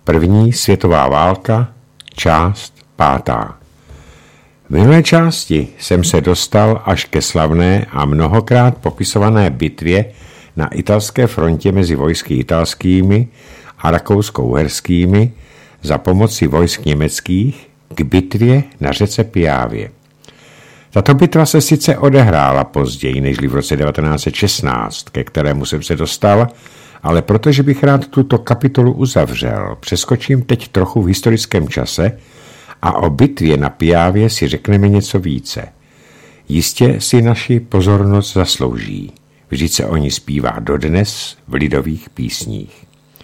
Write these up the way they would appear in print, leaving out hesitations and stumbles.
První světová válka, část 5. V minulé části jsem se dostal až ke slavné a mnohokrát popisované bitvě na italské frontě mezi vojsky italskými a rakousko-uherskými za pomoci vojsk německých k bitvě na řece Piavě. Tato bitva se sice odehrála později než v roce 1916, ke kterému jsem se dostal, ale protože bych rád tuto kapitolu uzavřel, přeskočím teď trochu v historickém čase a o bitvě na Piavě si řekneme něco více. Jistě si naši pozornost zaslouží. Vždyť se o ní zpívá dodnes v lidových písních.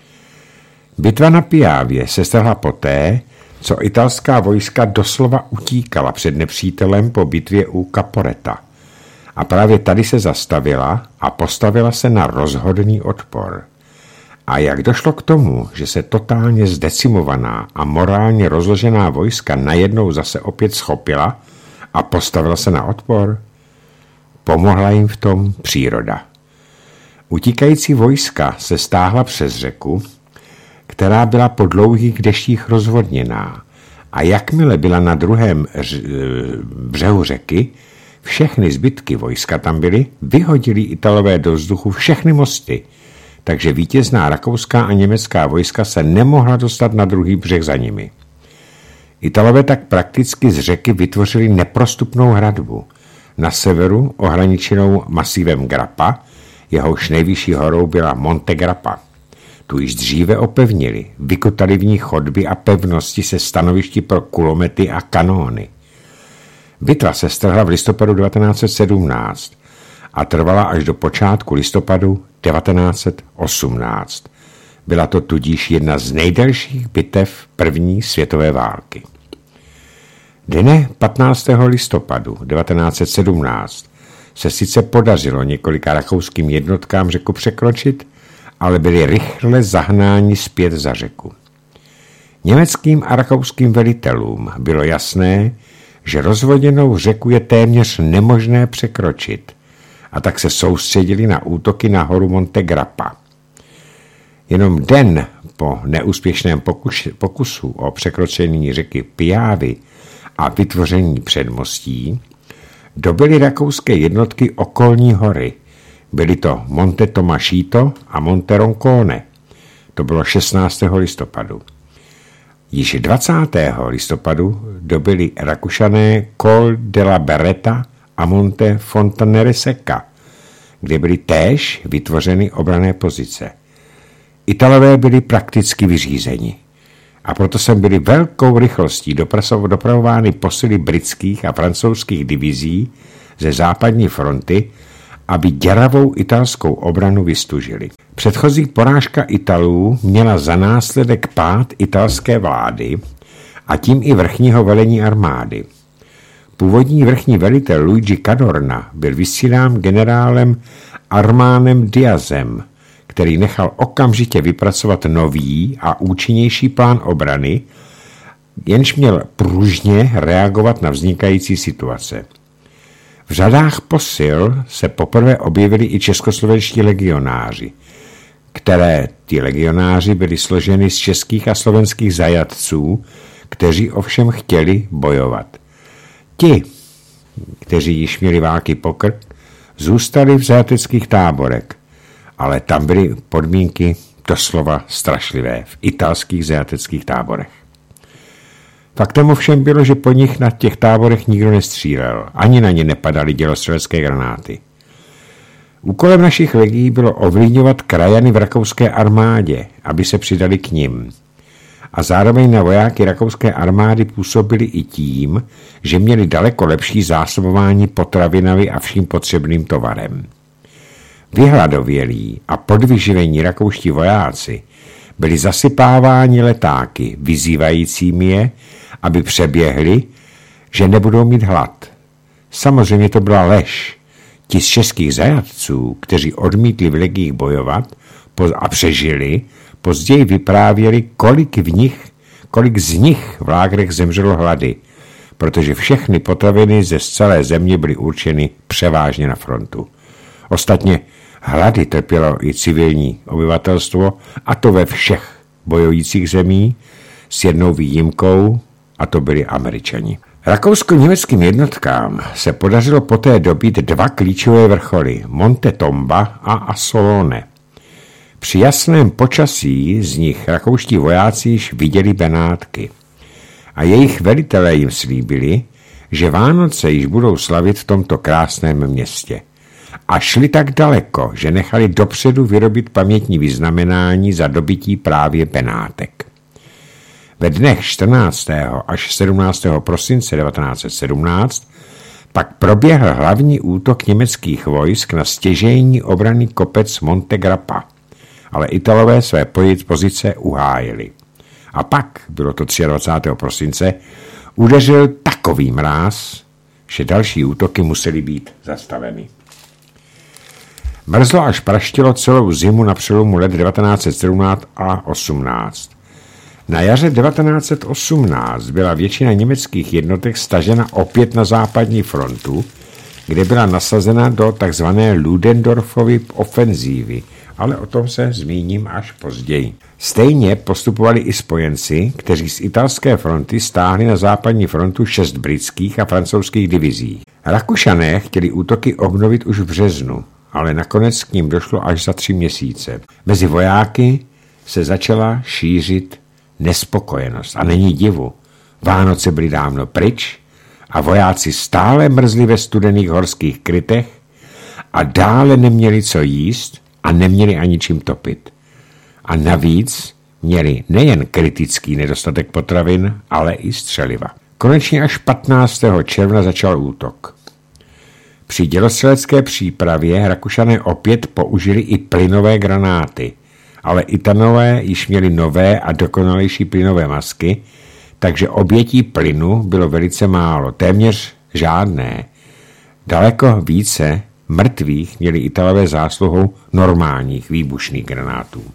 Bitva na Piavě se stala poté, co italská vojska doslova utíkala před nepřítelem po bitvě u Caporetta. A právě tady se zastavila a postavila se na rozhodný odpor. A jak došlo k tomu, že se totálně zdecimovaná a morálně rozložená vojska najednou zase opět schopila a postavila se na odpor? Pomohla jim v tom příroda. Utíkající vojska se stáhla přes řeku, která byla po dlouhých deštích rozvodněná, a jakmile byla na druhém břehu řeky, všechny zbytky vojska tam byly, vyhodili Italové do vzduchu všechny mosty, takže vítězná rakouská a německá vojska se nemohla dostat na druhý břeh za nimi. Italové tak prakticky z řeky vytvořili neprostupnou hradbu, na severu ohraničenou masívem Grappa, jehož nejvyšší horou byla Monte Grappa. Tu již dříve opevnili, vykutali v ní chodby a pevnosti se stanovišti pro kulomety a kanóny. Bitva se strhla v listopadu 1917 a trvala až do počátku listopadu 1918. Byla to tudíž jedna z nejdelších bitev první světové války. Dne 15. listopadu 1917 se sice podařilo několika rakouským jednotkám řeku překročit, ale byli rychle zahnáni zpět za řeku. Německým a rakouským velitelům bylo jasné, že rozvodněnou řeku je téměř nemožné překročit, a tak se soustředili na útoky na horu Monte Grappa. Jenom den po neúspěšném pokusu o překročení řeky Piavy a vytvoření předmostí dobyly rakouské jednotky okolní hory. Byly to Monte Tomašito a Monte Roncone. To bylo 16. listopadu. Již 20. listopadu dobyli Rakušané Col della Beretta a Monte Fontanere Secca, kde byly též vytvořeny obranné pozice. Italové byli prakticky vyřízeni a proto sem byly velkou rychlostí dopravovány posily britských a francouzských divizí ze západní fronty, aby děravou italskou obranu vystužili. Předchozí porážka Italů měla za následek pád italské vlády a tím i vrchního velení armády. Původní vrchní velitel Luigi Cadorna byl vysílán generálem Armánem Diazem, který nechal okamžitě vypracovat nový a účinnější plán obrany, jenž měl pružně reagovat na vznikající situace. V řadách posil se poprvé objevili i českoslovenští legionáři, ti legionáři byli složeni z českých a slovenských zajatců, kteří ovšem chtěli bojovat. Ti, kteří již měli války po krk, zůstali v zajateckých táborech, ale tam byly podmínky doslova strašlivé v italských zajateckých táborech. Faktem ovšem bylo, že po nich na těch táborech nikdo nestřílel, ani na ně nepadaly dělostřelecké granáty. Úkolem našich legií bylo ovlivňovat krajany v rakouské armádě, aby se přidali k nim. A zároveň na vojáky rakouské armády působili i tím, že měli daleko lepší zásobování potravinami a vším potřebným tovarem. Vyhladovělí a podvyživení rakouští vojáci byli zasypáváni letáky, vyzývajícími je, aby přeběhli, že nebudou mít hlad. Samozřejmě to byla lež. Ti z českých zajatců, kteří odmítli v legiích bojovat a přežili, později vyprávěli, kolik z nich v lágrech zemřelo hlady, protože všechny potraviny ze celé země byly určeny převážně na frontu. Ostatně hlady trpělo i civilní obyvatelstvo, a to ve všech bojujících zemí s jednou výjimkou, a to byli Američani. Rakousko-německým jednotkám se podařilo poté dobít 2 klíčové vrcholy, Monte Tomba a Assolone. Při jasném počasí z nich rakouští vojáci již viděli Benátky a jejich velitelé jim slíbili, že Vánoce již budou slavit v tomto krásném městě. A šli tak daleko, že nechali dopředu vyrobit pamětní vyznamenání za dobytí právě Benátek. Ve dnech 14. až 17. prosince 1917 pak proběhl hlavní útok německých vojsk na stěžejní obranný kopec Monte Grappa, ale Italové své pozice uhájili. A pak, bylo to 23. prosince, udeřil takový mráz, že další útoky musely být zastaveny. Mrzlo až praštilo celou zimu na přelomu let 1917 a 18. Na jaře 1918 byla většina německých jednotek stažena opět na západní frontu, kde byla nasazena do tzv. Ludendorffovy ofenzívy, ale o tom se zmíním až později. Stejně postupovali i spojenci, kteří z italské fronty stáhli na západní frontu 6 britských a francouzských divizí. Rakušané chtěli útoky obnovit už v březnu, ale nakonec k ním došlo až za 3 měsíce. Mezi vojáky se začala šířit nespokojenost. A není divu. Vánoce byly dávno pryč a vojáci stále mrzli ve studených horských krytech a dále neměli co jíst a neměli ani čím topit. A navíc měli nejen kritický nedostatek potravin, ale i střeliva. Konečně až 15. června začal útok. Při dělostřelecké přípravě Rakušané opět použili i plynové granáty, ale Italové již měli nové a dokonalejší plynové masky, takže obětí plynu bylo velice málo, téměř žádné. Daleko více mrtvých měli Italové zásluhou normálních výbušných granátů.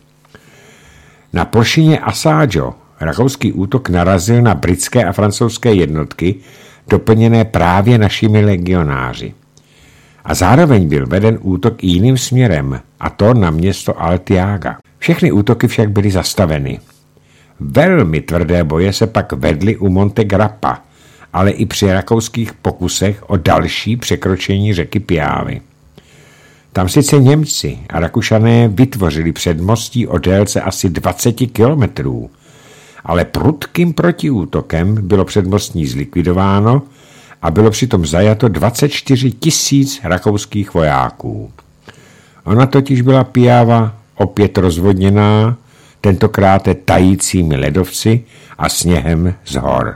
Na plošině Assaggio rakouský útok narazil na britské a francouzské jednotky, doplněné právě našimi legionáři. A zároveň byl veden útok i jiným směrem, a to na město Altiaga. Všechny útoky však byly zastaveny. Velmi tvrdé boje se pak vedly u Monte Grappa, ale i při rakouských pokusech o další překročení řeky Piavy. Tam sice Němci a Rakušané vytvořili předmostí o délce asi 20 kilometrů, ale prudkým protiútokem bylo předmostí zlikvidováno a bylo přitom zajato 24 000 rakouských vojáků. Ona totiž byla Piava opět rozvodněná, tentokrát tajícími ledovci a sněhem z hor.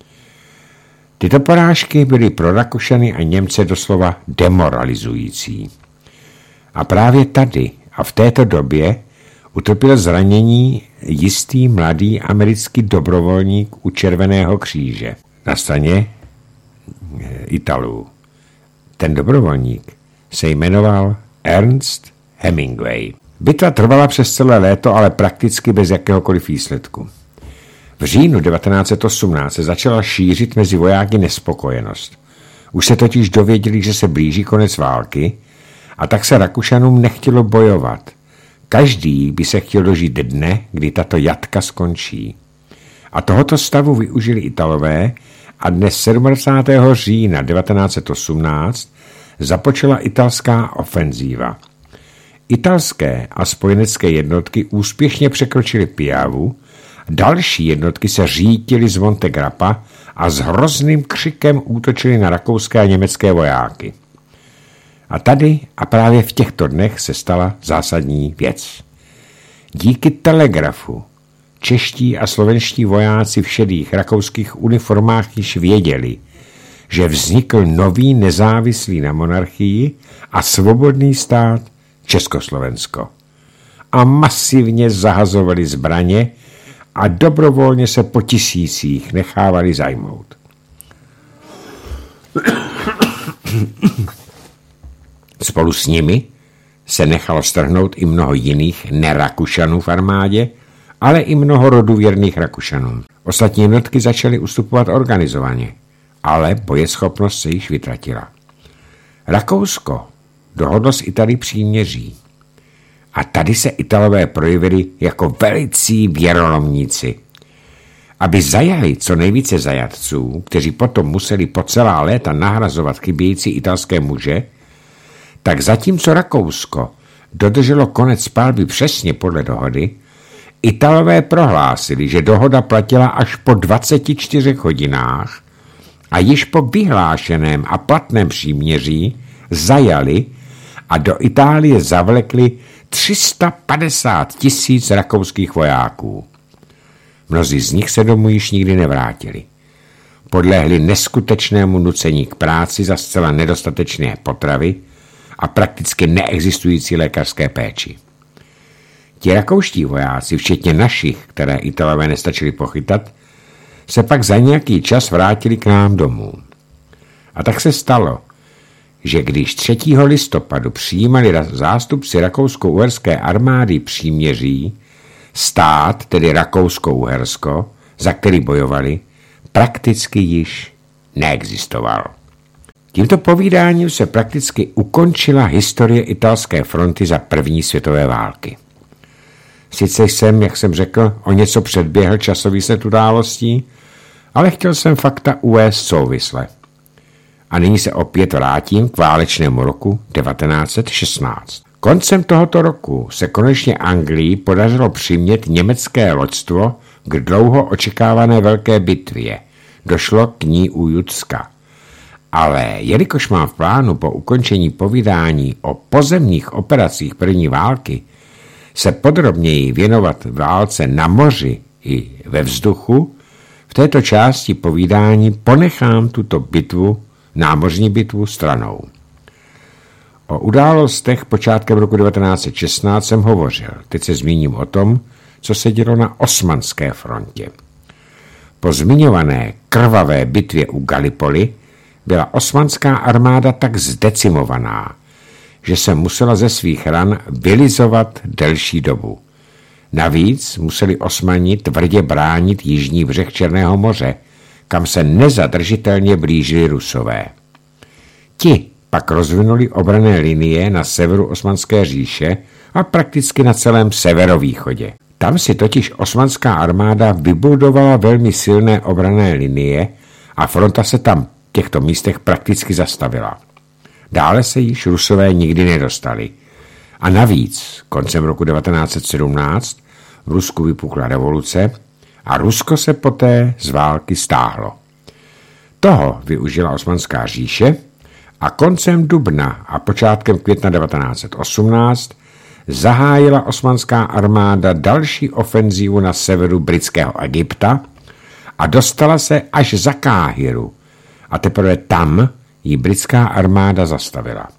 Tyto porážky byly pro Rakušany a Němce doslova demoralizující. A právě tady a v této době utrpěl zranění jistý mladý americký dobrovolník u Červeného kříže na straně Italů. Ten dobrovolník se jmenoval Ernst Hemingway. Bitva trvala přes celé léto, ale prakticky bez jakéhokoliv výsledku. V říjnu 1918 se začala šířit mezi vojáky nespokojenost. Už se totiž dověděli, že se blíží konec války, a tak se Rakušanům nechtělo bojovat. Každý by se chtěl dožít dne, kdy tato jatka skončí. A tohoto stavu využili Italové a dnes 27. října 1918 započala italská ofenzíva. Italské a spojenecké jednotky úspěšně překročily Piavu, další jednotky se řítily z Monte Grappa a s hrozným křikem útočily na rakouské a německé vojáky. A tady a právě v těchto dnech se stala zásadní věc. Díky telegrafu čeští a slovenští vojáci v šedých rakouských uniformách již věděli, že vznikl nový nezávislý na monarchii a svobodný stát Československo. A masivně zahazovali zbraně a dobrovolně se po tisících nechávali zajmout. Spolu s nimi se nechalo strhnout i mnoho jiných nerakušanů v armádě, ale i mnoho roduvěrných Rakušanů. Ostatní jednotky začaly ustupovat organizovaně, ale bojeschopnost se již vytratila. Rakousko dohodlo s Itálií příměří A tady se Italové projevili jako velicí věrolomníci. Aby zajali co nejvíce zajatců, kteří potom museli po celá léta nahrazovat chybějící italské muže, tak zatímco Rakousko dodrželo konec palby přesně podle dohody, Italové prohlásili, že dohoda platila až po 24 hodinách a již po vyhlášeném a platném příměří zajali a do Itálie zavlekli 350 000 rakouských vojáků. Mnozí z nich se domů již nikdy nevrátili. Podlehli neskutečnému nucení k práci za zcela nedostatečné potravy a prakticky neexistující lékařské péči. Ti rakouští vojáci, včetně našich, které Italové nestačili pochytat, se pak za nějaký čas vrátili k nám domů. A tak se stalo, že když 3. listopadu přijímali zástupci rakousko-uherské armády příměří, stát, tedy Rakousko-Uhersko, za který bojovali, prakticky již neexistoval. Tímto povídáním se prakticky ukončila historie italské fronty za první světové války. Sice jsem, jak jsem řekl, o něco předběhl časový sled událostí, ale chtěl jsem fakta uvést souvisle. A nyní se opět vrátím k válečnému roku 1916. Koncem tohoto roku se konečně Anglii podařilo přimět německé loďstvo k dlouho očekávané velké bitvě. Došlo k ní u Jutska. Ale jelikož mám v plánu po ukončení povídání o pozemních operacích první války se podrobněji věnovat válce na moři i ve vzduchu, v této části povídání ponechám tuto bitvu, námořní bitvu, stranou. O událostech počátkem roku 1916 jsem hovořil. Teď se zmíním o tom, co se dělo na Osmanské frontě. Po zmiňované krvavé bitvě u Gallipoli byla osmanská armáda tak zdecimovaná, že se musela ze svých ran vylizovat delší dobu. Navíc museli Osmani tvrdě bránit jižní břeh Černého moře, kam se nezadržitelně blížili Rusové. Ti pak rozvinuli obranné linie na severu Osmanské říše a prakticky na celém severovýchodě. Tam si totiž osmanská armáda vybudovala velmi silné obranné linie a fronta se tam v těchto místech prakticky zastavila. Dále se již Rusové nikdy nedostali. A navíc koncem roku 1917 v Rusku vypukla revoluce a Rusko se poté z války stáhlo. Toho využila Osmanská říše a koncem dubna a počátkem května 1918 zahájila osmanská armáda další ofenzívu na severu britského Egypta a dostala se až za Káhiru a teprve tam ji britská armáda zastavila.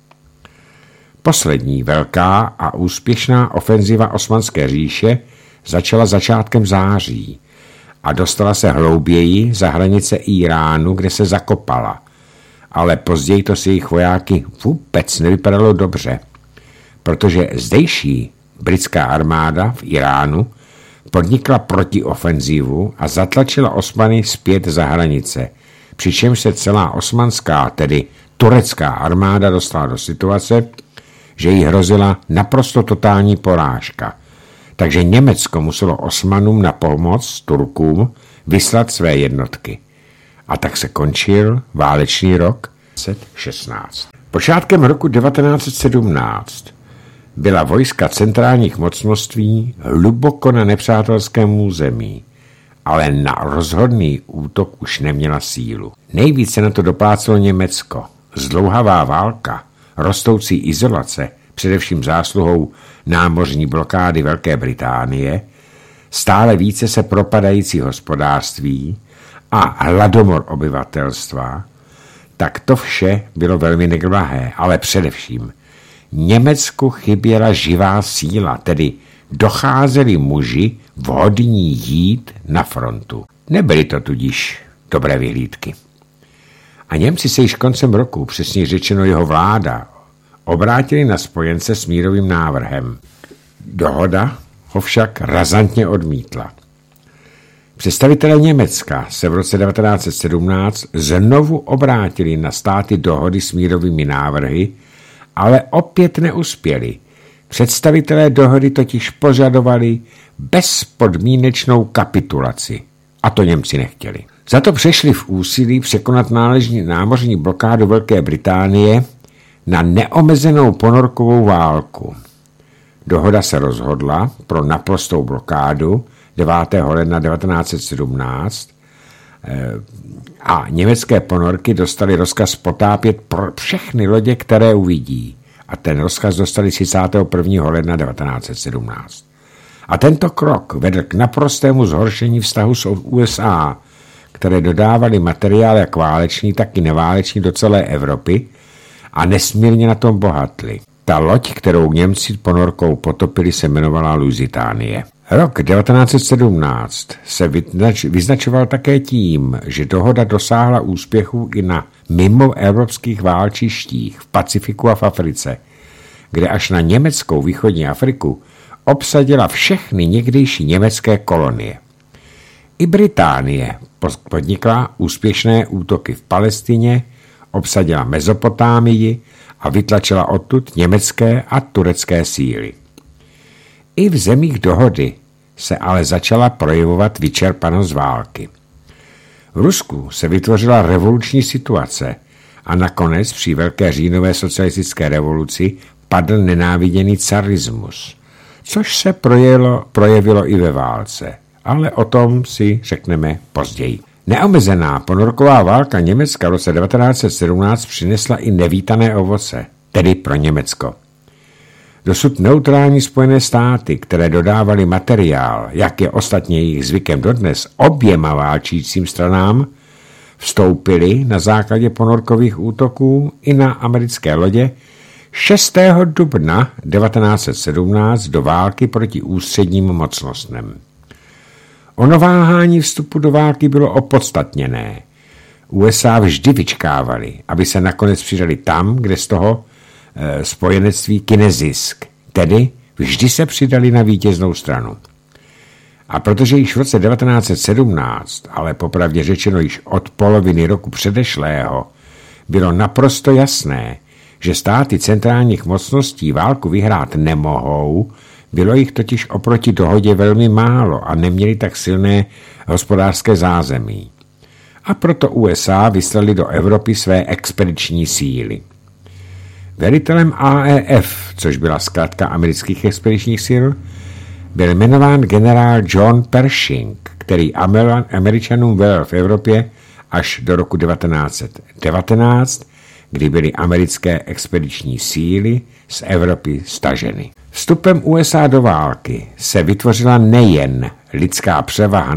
Poslední velká a úspěšná ofenziva Osmanské říše začala začátkem září a dostala se hlouběji za hranice Iránu, kde se zakopala. Ale později to si jejich vojáky vůbec nevypadalo dobře, protože zdejší britská armáda v Iránu podnikla protiofenzivu a zatlačila Osmany zpět za hranice, přičemž se celá osmanská, tedy turecká armáda dostala do situace, že jí hrozila naprosto totální porážka. Takže Německo muselo Osmanům na pomoc Turkům vyslat své jednotky. A tak se končil válečný rok 1916. Počátkem roku 1917 byla vojska centrálních mocností hluboko na nepřátelském území, ale na rozhodný útok už neměla sílu. Nejvíce na to doplácelo Německo. Zdlouhavá válka, rostoucí izolace, především zásluhou námořní blokády Velké Británie, stále více se propadající hospodářství a hladomor obyvatelstva, tak to vše bylo velmi neblahé, ale především Německu chyběla živá síla, tedy docházeli muži vhodní jít na frontu. Nebyly to tudíž dobré vyhlídky. A Němci se již koncem roku, přesně řečeno jeho vláda, obrátili na spojence s mírovým návrhem. Dohoda ho však razantně odmítla. Představitelé Německa se v roce 1917 znovu obrátili na státy dohody s mírovými návrhy, ale opět neuspěli, Představitelé dohody totiž požadovali bezpodmínečnou kapitulaci. A to Němci nechtěli. Za to přešli v úsilí překonat námořní blokádu Velké Británie na neomezenou ponorkovou válku. Dohoda se rozhodla pro naprostou blokádu 9. ledna 1917 a německé ponorky dostali rozkaz potápět všechny lodě, které uvidí. A ten rozkaz dostali 31. ledna 1917. A tento krok vedl k naprostému zhoršení vztahu s USA, které dodávaly materiál jak válečný, tak i neválečný do celé Evropy a nesmírně na tom bohatli. Ta loď, kterou Němci ponorkou potopili, se jmenovala Lusitánie. Rok 1917 se vyznačoval také tím, že dohoda dosáhla úspěchu i na mimoevropských válčištích v Pacifiku a v Africe, kde až na německou východní Afriku obsadila všechny někdejší německé kolonie. I Británie podnikla úspěšné útoky v Palestině, obsadila Mezopotámii a vytlačila odtud německé a turecké síly. I v zemích dohody se ale začala projevovat vyčerpanost války. V Rusku se vytvořila revoluční situace a nakonec při Velké říjnové socialistické revoluci padl nenáviděný carismus, což se projevilo i ve válce, ale o tom si řekneme později. Neomezená ponorková válka Německa v roce 1917 přinesla i nevítané ovoce, tedy pro Německo. Dosud neutrální Spojené státy, které dodávaly materiál, jak je ostatně jejich zvykem dodnes, oběma válčícím stranám, vstoupily na základě ponorkových útoků i na americké lodě 6. dubna 1917 do války proti ústředním mocnostem. Ono váhání vstupu do války bylo opodstatněné. USA vždy vyčkávali, aby se nakonec přidali tam, kde z toho spojenectví kyne zisk, tedy vždy se přidali na vítěznou stranu. A protože již v roce 1917, ale popravdě řečeno již od poloviny roku předešlého, bylo naprosto jasné, že státy centrálních mocností válku vyhrát nemohou, bylo jich totiž oproti dohodě velmi málo a neměli tak silné hospodářské zázemí. A proto USA vyslali do Evropy své expediční síly. Velitelem AEF, což byla zkratka amerických expedičních sil, byl jmenován generál John Pershing, který Američanům velel v Evropě až do roku 1919, kdy byly americké expediční síly z Evropy staženy. Vstupem USA do války se vytvořila nejen lidská převaha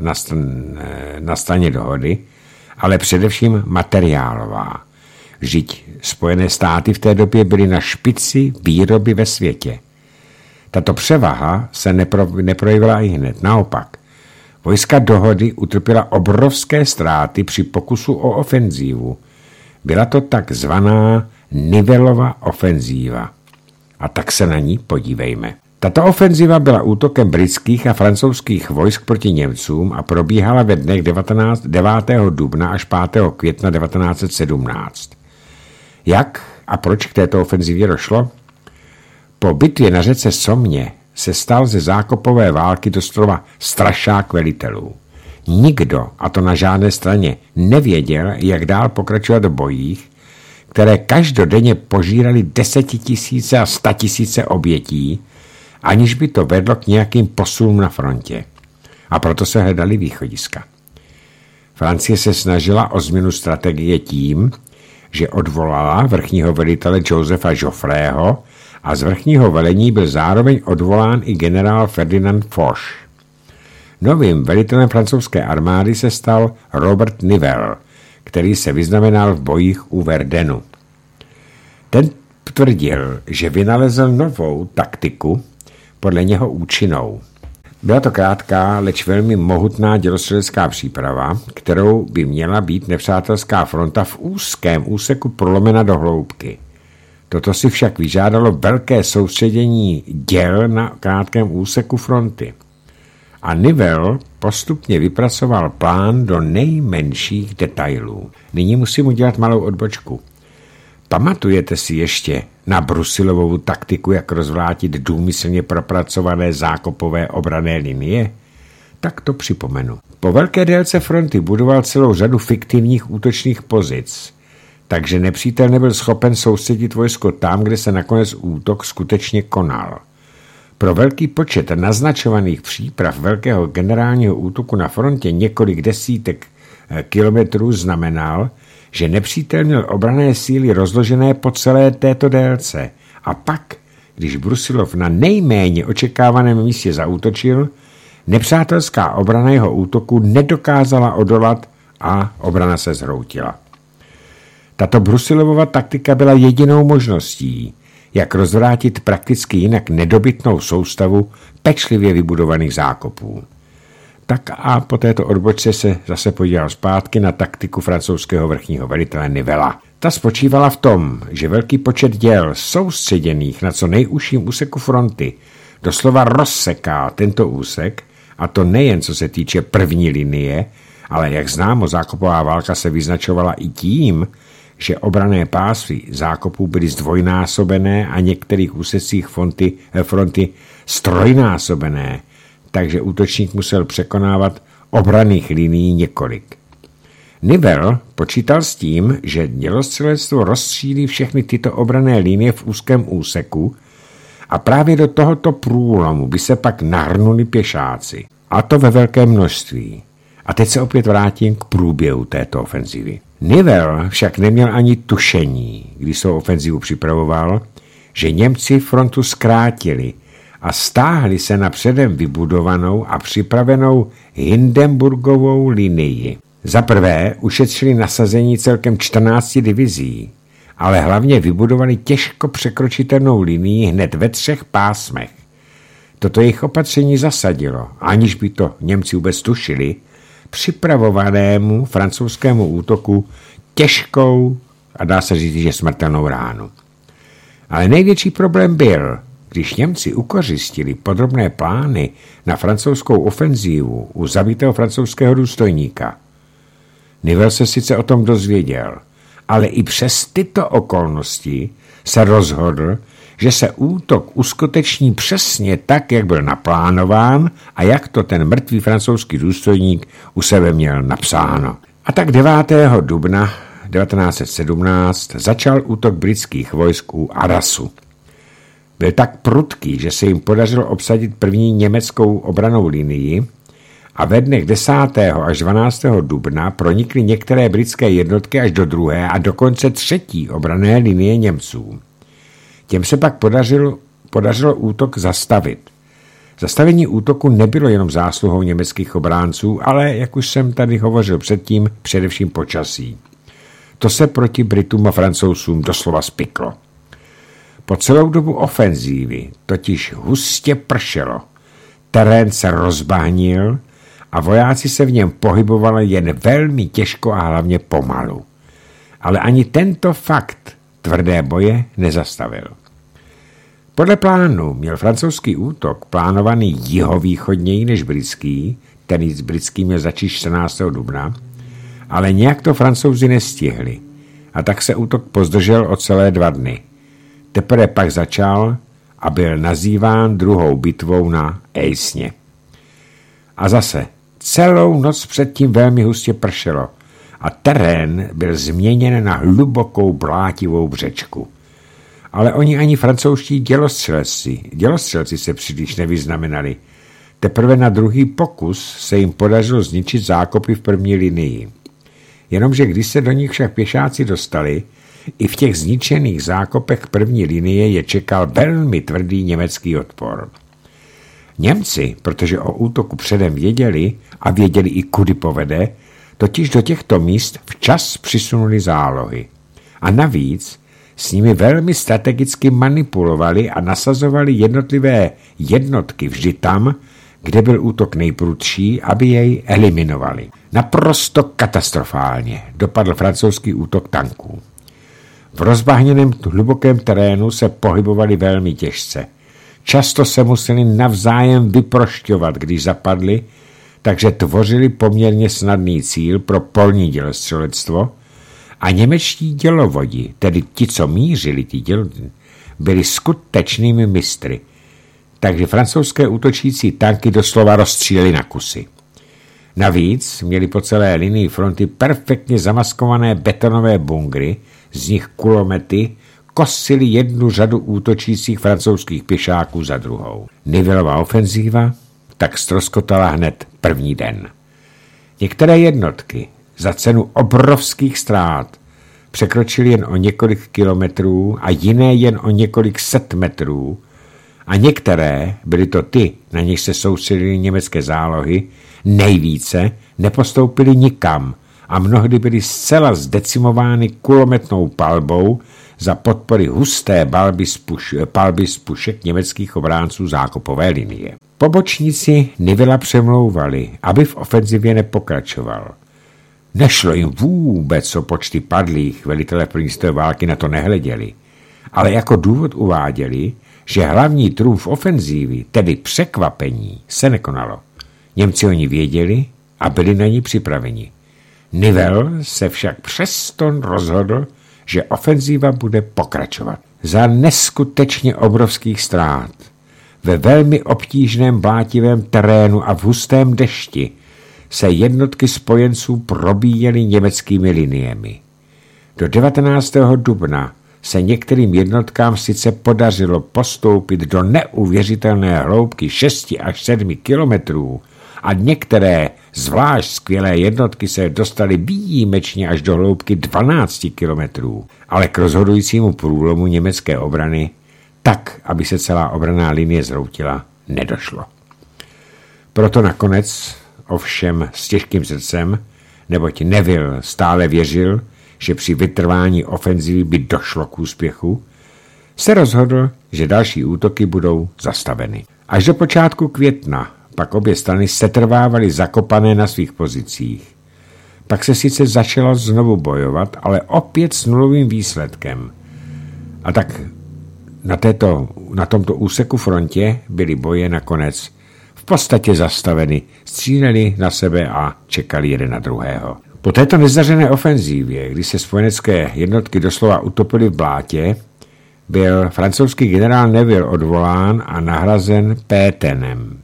na straně dohody, ale především materiálová. Vždyť Spojené státy v té době byly na špici výroby ve světě. Tato převaha se neprojevila i hned. Naopak, vojska dohody utrpěla obrovské ztráty při pokusu o ofenzívu. Byla to takzvaná Nivelova ofenzíva. A tak se na ní podívejme. Tato ofenzíva byla útokem britských a francouzských vojsk proti Němcům a probíhala ve dnech 9. dubna až 5. května 1917. Jak a proč k této ofenzivě došlo? Po bitvě na řece Somě se stal ze zákopové války doslova strašák velitelů. Nikdo, a to na žádné straně, nevěděl, jak dál pokračovat v bojích, které každodenně požírali 10 000 a 100 000 obětí, aniž by to vedlo k nějakým posunům na frontě. A proto se hledali východiska. Francie se snažila o změnu strategie tím, že odvolala vrchního velitele Josefa Joffreho a z vrchního velení byl zároveň odvolán i generál Ferdinand Foch. Novým velitelem francouzské armády se stal Robert Nivelle, který se vyznamenal v bojích u Verdenu. Ten tvrdil, že vynalezl novou taktiku, podle něho účinnou. Byla to krátká, leč velmi mohutná dělostřelecká příprava, kterou by měla být nepřátelská fronta v úzkém úseku prolomena do hloubky. Toto si však vyžádalo velké soustředění děl na krátkém úseku fronty. A Nivelle postupně vypracoval plán do nejmenších detailů. Nyní musím udělat malou odbočku. Pamatujete si ještě na Brusilovovu taktiku, jak rozvrátit důmyslně propracované zákopové obranné linie? Tak to připomenu. Po velké délce fronty budoval celou řadu fiktivních útočných pozic, takže nepřítel nebyl schopen soustředit vojsko tam, kde se nakonec útok skutečně konal. Pro velký počet naznačovaných příprav velkého generálního útoku na frontě několik desítek kilometrů znamenal, že nepřítel měl obranné síly rozložené po celé této délce. A pak, když Brusilov na nejméně očekávaném místě zaútočil, nepřátelská obrana jeho útoku nedokázala odolat a obrana se zhroutila. Tato Brusilovova taktika byla jedinou možností, jak rozvrátit prakticky jinak nedobytnou soustavu pečlivě vybudovaných zákopů. Tak a po této odbočce se zase podíval zpátky na taktiku francouzského vrchního velitele Nivella. Ta spočívala v tom, že velký počet děl soustředěných na co nejužším úseku fronty doslova rozseká tento úsek, a to nejen co se týče první linie, ale jak známo, zákopová válka se vyznačovala i tím, že obranné pásy zákopů byly zdvojnásobené a některých úsecích fronty strojnásobené, takže útočník musel překonávat obranných linií několik. Nivelle počítal s tím, že dělostřelectvo rozstřílí všechny tyto obranné linie v úzkém úseku a právě do tohoto průlomu by se pak nahrnuli pěšáci. A to ve velkém množství. A teď se opět vrátím k průběhu této ofenzivy. Nivelle však neměl ani tušení, když svou ofenzivu připravoval, že Němci frontu zkrátili a stáhli se na předem vybudovanou a připravenou Hindenburgovou linii. Za prvé ušetřili nasazení celkem 14 divizí, ale hlavně vybudovali těžko překročitelnou linii hned ve 3 pásmech. Toto jejich opatření zasadilo, aniž by to Němci vůbec tušili, připravovanému francouzskému útoku těžkou a dá se říct, že smrtelnou ránu. Ale největší problém byl, když Němci ukořistili podrobné plány na francouzskou ofenzívu u zabitého francouzského důstojníka. Nivelle se sice o tom dozvěděl, ale i přes tyto okolnosti se rozhodl, že se útok uskuteční přesně tak, jak byl naplánován a jak to ten mrtvý francouzský důstojník u sebe měl napsáno. A tak 9. dubna 1917 začal útok britských vojsk u Arrasu. Byl tak prudký, že se jim podařilo obsadit první německou obrannou linii a ve dnech 10. až 12. dubna pronikly některé britské jednotky až do 2. a dokonce 3. obranné linie Němců. Těm se pak podařilo útok zastavit. Zastavení útoku nebylo jenom zásluhou německých obránců, ale, jak už jsem tady hovořil předtím, především počasí. To se proti Britům a Francouzům doslova spiklo. Po celou dobu ofenzívy totiž hustě pršelo. Terén se rozbahnil a vojáci se v něm pohybovali jen velmi těžko a hlavně pomalu. Ale ani tento fakt tvrdé boje nezastavil. Podle plánu měl francouzský útok plánovaný jihovýchodněji než britský, ten s britským měl začít 14. dubna, ale nějak to Francouzi nestihli a tak se útok pozdržel o celé 2 dny. Teprve pak začal a byl nazýván druhou bitvou na Aisne. A zase celou noc předtím velmi hustě pršelo a terén byl změněn na hlubokou blátivou břečku. Ale oni ani francouzští dělostřelci se příliš nevyznamenali. Teprve na druhý pokus se jim podařilo zničit zákopy v první linii. Jenomže když se do nich však pěšáci dostali, i v těch zničených zákopech první linie je čekal velmi tvrdý německý odpor. Němci, protože o útoku předem věděli a věděli i kudy povede, totiž do těchto míst včas přisunuli zálohy. A navíc s nimi velmi strategicky manipulovali a nasazovali jednotlivé jednotky vždy tam, kde byl útok nejprudší, aby jej eliminovali. Naprosto katastrofálně dopadl francouzský útok tanků. V rozbahněném hlubokém terénu se pohybovali velmi těžce. Často se museli navzájem vyprošťovat, když zapadli, takže tvořili poměrně snadný cíl pro polní dělostřelectvo A němečtí dělovodi, tedy ti, co mířili, byli skutečnými mistry. Takže francouzské útočící tanky doslova rozstřílely na kusy. Navíc měli po celé linii fronty perfektně zamaskované betonové bunkry, z nich kulomety kosily jednu řadu útočících francouzských pěšáků za druhou. Nivellová ofenzíva tak ztroskotala hned první den. Některé jednotky za cenu obrovských ztrát překročily jen o několik kilometrů a jiné jen o několik set metrů a některé, byly to ty, na něž se soustředily německé zálohy, nejvíce nepostoupily nikam a mnohdy byly zcela zdecimovány kulometnou palbou za podpory husté palby z pušek německých obránců zákopové linie. Pobočníci Nivella přemlouvali, aby v ofenzivě nepokračoval. Nešlo jim vůbec o počty padlých, velitelé první světové války na to nehleděli, ale jako důvod uváděli, že hlavní trumf ofenzívy, tedy překvapení, se nekonalo. Němci o ní věděli a byli na ní připraveni. Nivelle se však přesto rozhodl, že ofenzíva bude pokračovat. Za neskutečně obrovských ztrát, ve velmi obtížném blátivém terénu a v hustém dešti se jednotky spojenců probíjely německými liniemi. Do 19. dubna se některým jednotkám sice podařilo postoupit do neuvěřitelné hloubky 6 až 7 kilometrů a některé zvlášť skvělé jednotky se dostaly výjimečně až do hloubky 12 kilometrů, ale k rozhodujícímu průlomu německé obrany, tak, aby se celá obranná linie zhroutila, nedošlo. Proto nakonec, ovšem s těžkým srdcem, neboť Neville stále věřil, že při vytrvání ofenzivy by došlo k úspěchu, se rozhodl, že další útoky budou zastaveny. Až do počátku května pak obě strany setrvávaly zakopané na svých pozicích. Pak se sice začalo znovu bojovat, ale opět s nulovým výsledkem. A tak na tomto úseku frontě byly boje nakonec v podstatě zastaveny, stříleli na sebe a čekali jeden na druhého. Po této nezdařené ofenzívě, kdy se spojenecké jednotky doslova utopily v blátě, byl francouzský generál Neville odvolán a nahrazen Pétenem.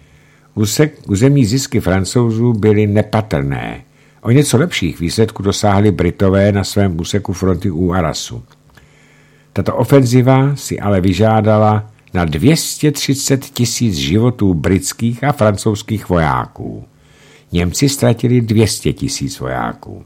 Územní zisky Francouzů byly nepatrné. O něco lepších výsledků dosáhli Britové na svém úseku fronty u Arrasu. Tato ofenziva si ale vyžádala na 230 000 životů britských a francouzských vojáků. Němci ztratili 200 000 vojáků.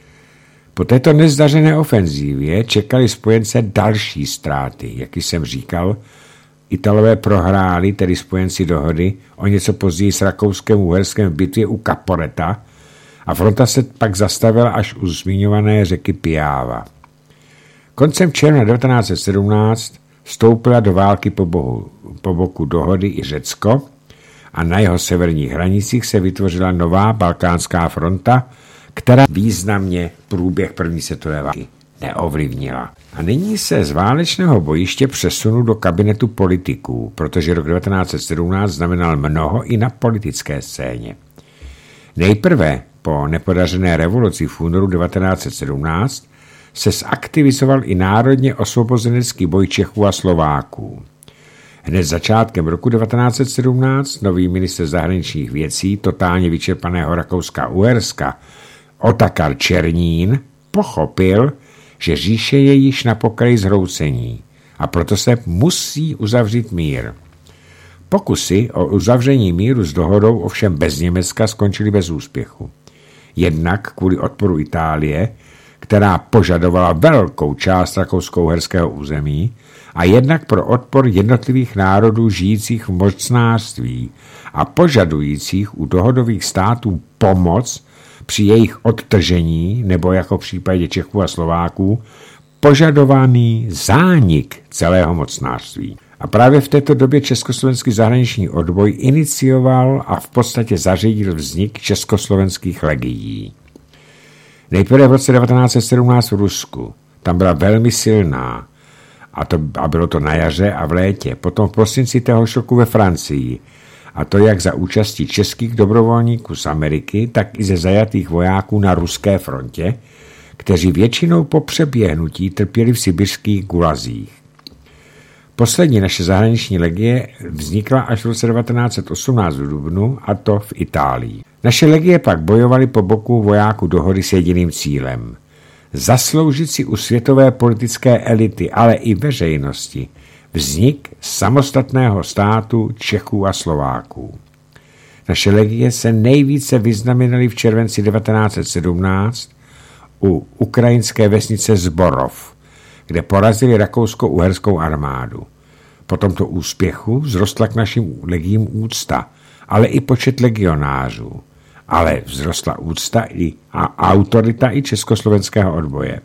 Po této nezdařené ofenzívě čekali spojence další ztráty. Jak jsem říkal, Italové prohráli, tedy spojenci dohody, o něco později s Rakouském-Uherskem v bitvě u Caporetta a fronta se pak zastavila až u zmiňované řeky Piava. Koncem června 1917 vstoupila do války po boku dohody i Řecko a na jeho severních hranicích se vytvořila nová balkánská fronta, která významně průběh první světové války neovlivnila. A nyní se z válečného bojiště přesunul do kabinetu politiků, protože rok 1917 znamenal mnoho i na politické scéně. Nejprve po nepodařené revoluci v únoru 1917 se zaktivizoval i národně osvobozenecký boj Čechů a Slováků. Hned začátkem roku 1917 nový ministr zahraničních věcí totálně vyčerpaného Rakouska-Uherska Otakar Černín pochopil, že říše je již na pokraji zhroucení a proto se musí uzavřít mír. Pokusy o uzavření míru s dohodou ovšem bez Německa skončily bez úspěchu. Jednak kvůli odporu Itálie, která požadovala velkou část rakousko-uherského území, a jednak pro odpor jednotlivých národů žijících v mocnářství a požadujících u dohodových států pomoc při jejich odtržení, nebo jako v případě Čechů a Slováků, požadovaný zánik celého mocnářství. A právě v této době československý zahraniční odboj inicioval a v podstatě zařídil vznik československých legií. Nejprve v roce 1917 v Rusku. Tam byla velmi silná. A bylo to na jaře a v létě. Potom v prosinci téhož roku ve Francii. A to jak za účastí českých dobrovolníků z Ameriky, tak i ze zajatých vojáků na ruské frontě, kteří většinou po přeběhnutí trpěli v sibirských gulazích. Poslední naše zahraniční legie vznikla až v roce 1918 v dubnu, a to v Itálii. Naše legie pak bojovaly po boku vojáků dohody s jediným cílem. Zasloužit si u světové politické elity, ale i veřejnosti vznik samostatného státu Čechů a Slováků. Naše legie se nejvíce vyznamenaly v červenci 1917 u ukrajinské vesnice Zborov, kde porazili rakousko-uherskou armádu. Po tomto úspěchu vzrostla k našim legiím úcta, ale i počet legionářů. Ale vzrostla úcta a autorita i československého odboje.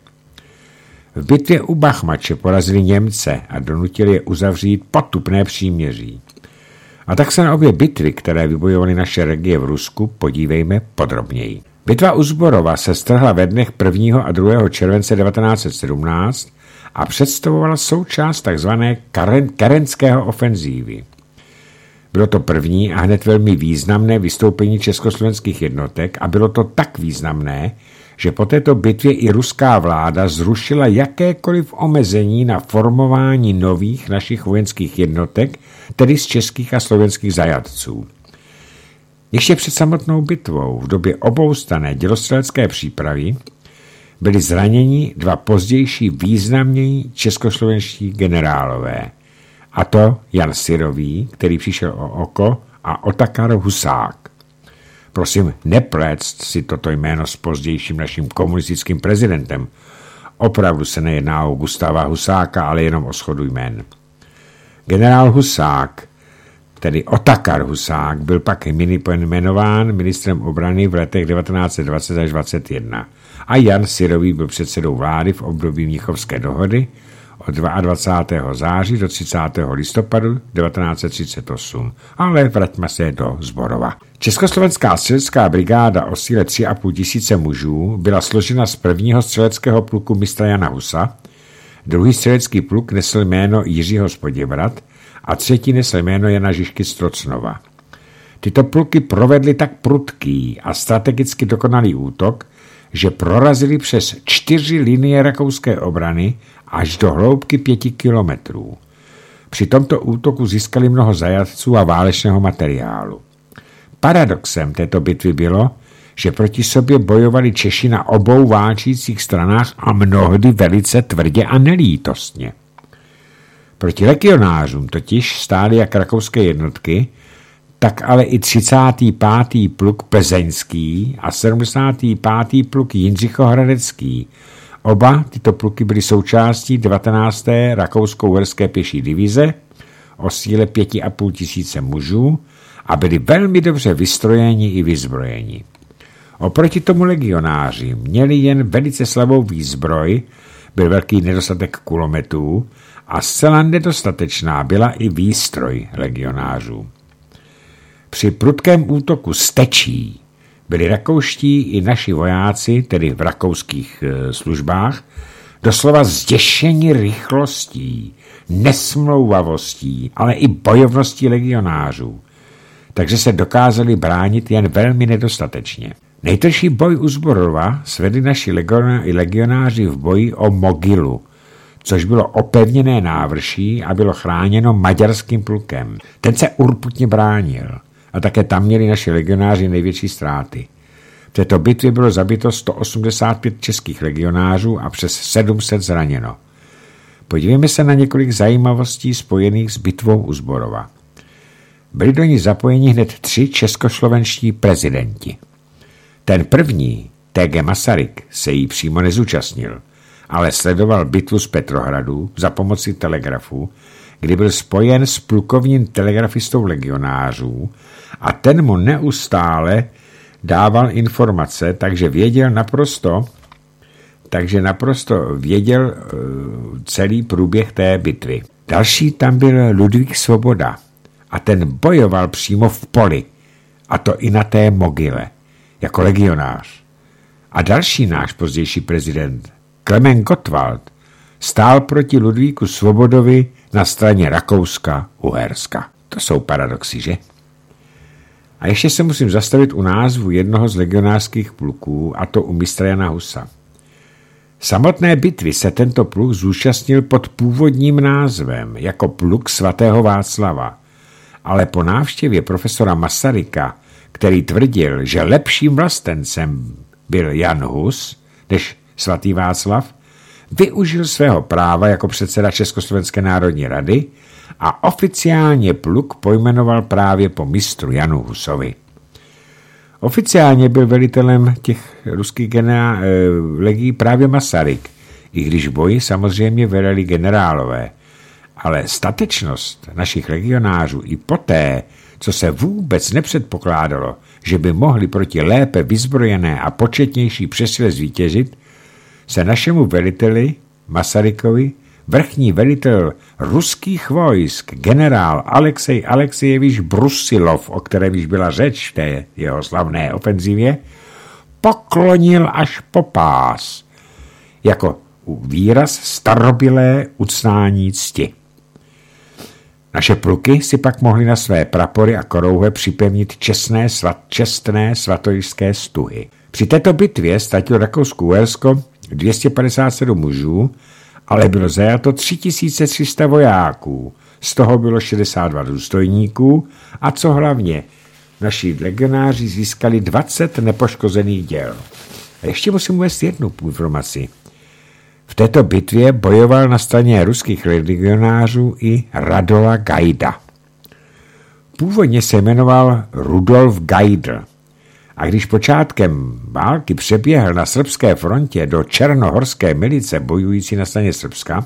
V bitvě u Bachmače porazili Němce a donutili je uzavřít potupné příměří. A tak se na obě bitvy, které vybojovaly naše legie v Rusku, podívejme podrobněji. Bitva u Zborova se strhla ve dnech 1. a 2. července 1917 a představovala součást tzv. Kerenského ofenzívy. Bylo to první a hned velmi významné vystoupení československých jednotek a bylo to tak významné, že po této bitvě i ruská vláda zrušila jakékoliv omezení na formování nových našich vojenských jednotek, tedy z českých a slovenských zajatců. Ještě před samotnou bitvou v době oboustranné dělostřelecké přípravy byli zraněni dva pozdější významní českoslovenští generálové, a to Jan Syrový, který přišel o oko, a Otakar Husák. Prosím, nepléct si toto jméno s pozdějším naším komunistickým prezidentem. Opravdu se nejedná o Gustáva Husáka, ale jenom o shodu jmén. Generál Husák, tedy Otakar Husák, byl pak jmenován ministrem obrany v letech 1920 až 1921 a Jan Syrový byl předsedou vlády v období Mnichovské dohody od 22. září do 30. listopadu 1938. Ale vraťme se do Zborova. Československá střelecká brigáda o síle 3,5 tisíce mužů byla složena z prvního střeleckého pluku mistra Jana Husa, druhý střelecký pluk nesl jméno Jiřího Spoděbrat a třetí nesl jméno Jana Žižky Strocnova. Tyto pluky provedly tak prudký a strategicky dokonalý útok, že prorazili přes 4 linie rakouské obrany až do hloubky 5 kilometrů. Při tomto útoku získali mnoho zajatců a válečného materiálu. Paradoxem této bitvy bylo, že proti sobě bojovali Češi na obou válčících stranách a mnohdy velice tvrdě a nelítostně. Proti legionářům totiž stály jak rakouské jednotky, tak ale i 35. pluk Plzeňský a 75. pluk Jindřichohradecký. Oba tyto pluky byly součástí 19. rakousko-uherské pěší divize o síle 5,5 tisíce mužů a byli velmi dobře vystrojeni i vyzbrojeni. Oproti tomu legionáři měli jen velice slabou výzbroj, byl velký nedostatek kulometů a zcela nedostatečná byla i výstroj legionářů. Při prudkém útoku z Tečí byli rakouští i naši vojáci, tedy v rakouských službách, doslova zděšeni rychlostí, nesmlouvavostí, ale i bojovností legionářů. Takže se dokázali bránit jen velmi nedostatečně. Nejtěžší boj u Zborova svedli naši legionáři v boji o Mogilu, což bylo opevněné návrší a bylo chráněno maďarským plukem. Ten se urputně bránil a také tam měli naši legionáři největší ztráty. V této bitvě bylo zabito 185 českých legionářů a přes 700 zraněno. Podívejme se na několik zajímavostí spojených s bitvou u Zborova. Byli do ní zapojeni hned 3 českoslovenští prezidenti. Ten první, T.G. Masaryk, se jí přímo nezúčastnil, ale sledoval bitvu z Petrohradu za pomoci telegrafu, kdy byl spojen s plukovním telegrafistou legionářů a ten mu neustále dával informace, takže naprosto věděl celý průběh té bitvy. Další tam byl Ludvík Svoboda a ten bojoval přímo v poli, a to i na té Mogile, jako legionář. A další náš pozdější prezident, Klement Gottwald, stál proti Ludvíku Svobodovi na straně Rakouska-Uherska. To jsou paradoxy, že? A ještě se musím zastavit u názvu jednoho z legionářských pluků, a to u mistra Jana Husa. Samotné bitvy se tento pluk zúčastnil pod původním názvem jako pluk svatého Václava, ale po návštěvě profesora Masaryka, který tvrdil, že lepším vlastencem byl Jan Hus než svatý Václav, využil svého práva jako předseda Československé národní rady a oficiálně pluk pojmenoval právě po mistru Janu Husovi. Oficiálně byl velitelem těch ruských legií právě Masaryk, i když v boji samozřejmě veleli generálové. Ale statečnost našich legionářů i poté, co se vůbec nepředpokládalo, že by mohli proti lépe vyzbrojené a početnější přesile zvítězit, se našemu veliteli Masarykovi vrchní velitel ruských vojsk, generál Alexej Alexejevič Brusilov, o kterém již byla řeč v té jeho slavné ofenzivě, poklonil až po pás, jako výraz starobylé uctání cti. Naše pluky si pak mohly na své prapory a korouhe připevnit čestné svatojišské stuhy. Při této bitvě ztratilo Rakousko-Uhersko 257 mužů, ale bylo zajato 3300 vojáků, z toho bylo 62 důstojníků a co hlavně, naši legionáři získali 20 nepoškozených děl. A ještě musím uvést jednu informaci. V této bitvě bojoval na straně ruských legionářů i Radola Gajda. Původně se jmenoval Rudolf Gajdl a když počátkem války přeběhl na srbské frontě do černohorské milice bojující na straně Srbska,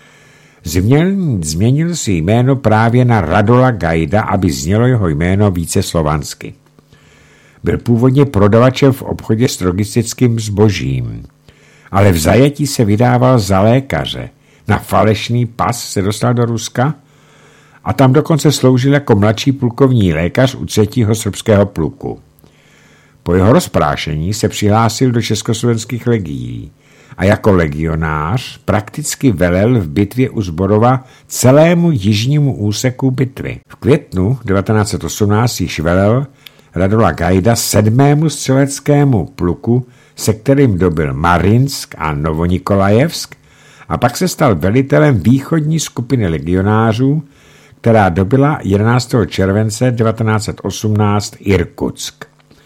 změnil si jméno právě na Radola Gajda, aby znělo jeho jméno více slovansky. Byl původně prodavačem v obchodě s drogistickým zbožím, ale v zajetí se vydával za lékaře. Na falešný pas se dostal do Ruska a tam dokonce sloužil jako mladší plukovní lékař u 3. srbského pluku. Po jeho rozprášení se přihlásil do československých legií a jako legionář prakticky velel v bitvě u Zborova celému jižnímu úseku bitvy. V květnu 1918 již velel Radola Gajda 7. střeleckému pluku, se kterým dobil Marinsk a Novonikolaevsk a pak se stal velitelem východní skupiny legionářů, která dobila 11. července 1918 Irkutsk.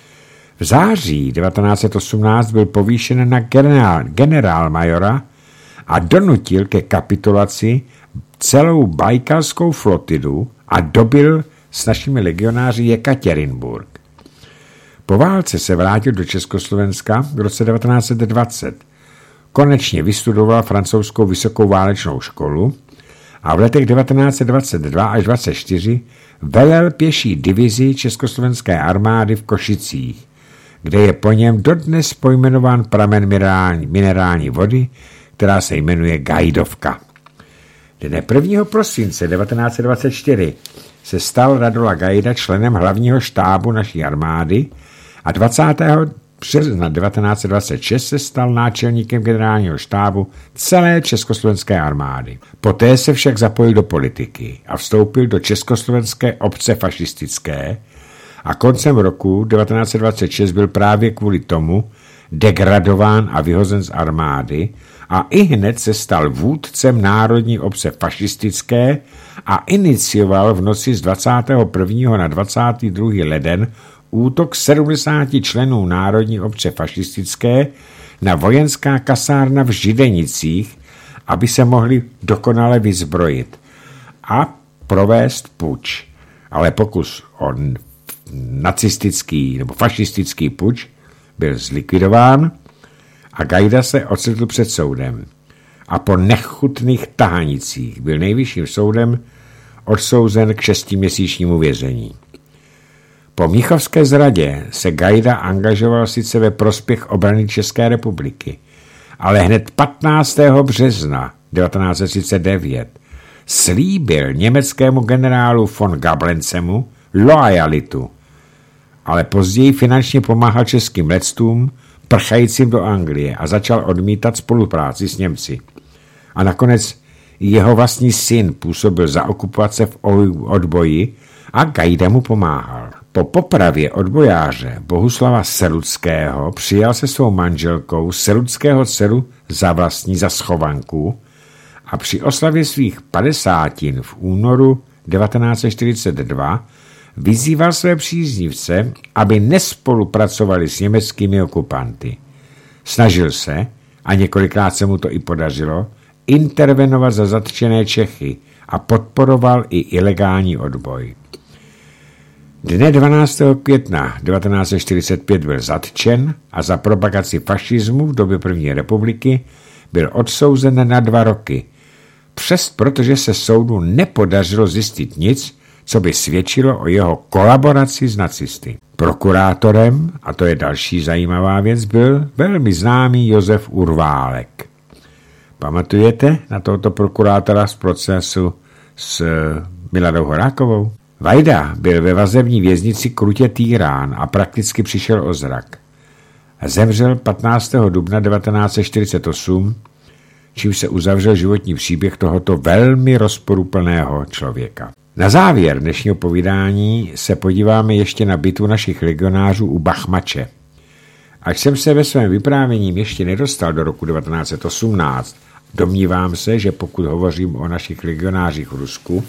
V září 1918 byl povýšen na generálmajora a donutil ke kapitulaci celou bajkalskou flotilu a dobil s našimi legionáři Jekaterinburg. Po válce se vrátil do Československa v roce 1920. Konečně vystudoval francouzskou vysokou válečnou školu a v letech 1922 až 1924 velel pěší divizi Československé armády v Košicích, kde je po něm dodnes pojmenován pramen minerální vody, která se jmenuje Gajdovka. Dne 1. prosince 1924 se stal Radola Gajda členem hlavního štábu naší armády a 20. března 1926 se stal náčelníkem generálního štábu celé československé armády. Poté se však zapojil do politiky a vstoupil do Československé obce fašistické a koncem roku 1926 byl právě kvůli tomu degradován a vyhozen z armády a ihned se stal vůdcem Národní obce fašistické a inicioval v noci z 21. na 22. leden útok 70 členů Národní obce fašistické na vojenská kasárna v Židenicích, aby se mohli dokonale vyzbrojit a provést puč. Ale pokus o nacistický nebo fašistický puč byl zlikvidován a Gajda se ocitl před soudem a po nechutných tahanicích byl nejvyšším soudem odsouzen k 6měsíčnímu vězení. Po Mnichovské zradě se Gajda angažoval sice ve prospěch obrany České republiky, ale hned 15. března 1939 slíbil německému generálu von Gablencemu loajalitu, ale později finančně pomáhal českým letcům prchajícím do Anglie a začal odmítat spolupráci s Němci. A nakonec jeho vlastní syn působil za okupace v odboji a Gajda mu pomáhal. Po popravě odbojáře Bohuslava Seruckého přijal se svou manželkou Seruckého dceru za vlastní za schovanku a při oslavě svých 50 v únoru 1942 vyzýval své příznivce, aby nespolupracovali s německými okupanty. Snažil se, a několikrát se mu to i podařilo, intervenovat za zatčené Čechy a podporoval i ilegální odboj. Dne 12. května 1945 byl zatčen a za propagaci fašismu v době první republiky byl odsouzen na 2 roky, protože se soudu nepodařilo zjistit nic, co by svědčilo o jeho kolaboraci s nacisty. Prokurátorem, a to je další zajímavá věc, byl velmi známý Josef Urválek. Pamatujete na tohoto prokurátora z procesu s Miladou Horákovou? Vajda byl ve vazební věznici krutě týrán a prakticky přišel o zrak. Zemřel 15. dubna 1948, čím se uzavřel životní příběh tohoto velmi rozporuplného člověka. Na závěr dnešního povídání se podíváme ještě na bitvu našich legionářů u Bachmače. Až jsem se ve svém vyprávění ještě nedostal do roku 1918, domnívám se, že pokud hovořím o našich legionářích v Rusku,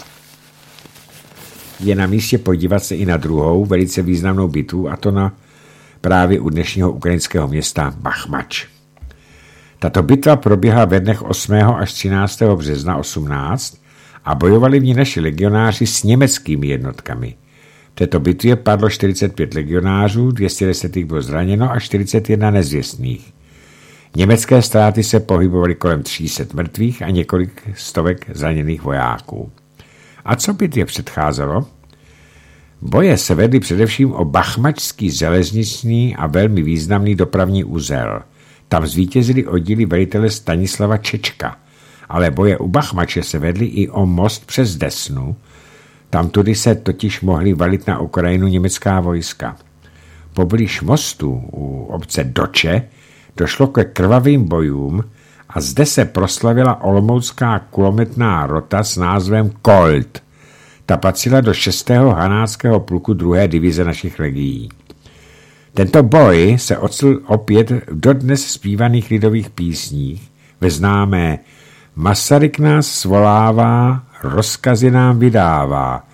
je na místě podívat se i na druhou velice významnou bitvu, a to na právě u dnešního ukrajinského města Bachmač. Tato bitva proběhla ve dnech 8. až 13. března 18 a bojovali v ní naši legionáři s německými jednotkami. V této bitvě padlo 45 legionářů, 210 bylo zraněno a 41 nezvěstných. Německé ztráty se pohybovaly kolem 300 mrtvých a několik stovek zraněných vojáků. A co bitvě předcházelo? Boje se vedly především o bachmačský železniční a velmi významný dopravní uzel. Tam zvítězili oddíly velitele Stanislava Čečka, ale boje u Bachmače se vedly i o most přes Desnu. Tamtudy se totiž mohly valit na Ukrajinu německá vojska. Poblíž mostu u obce Doče došlo ke krvavým bojům a zde se proslavila olomoucká kulometná rota s názvem Colt. Ta patřila do 6. hanáckého pluku 2. divize našich legií. Tento boj se ocitl opět v dodnes zpívaných lidových písních ve známé Masaryk nás svolává, rozkazy nám vydává.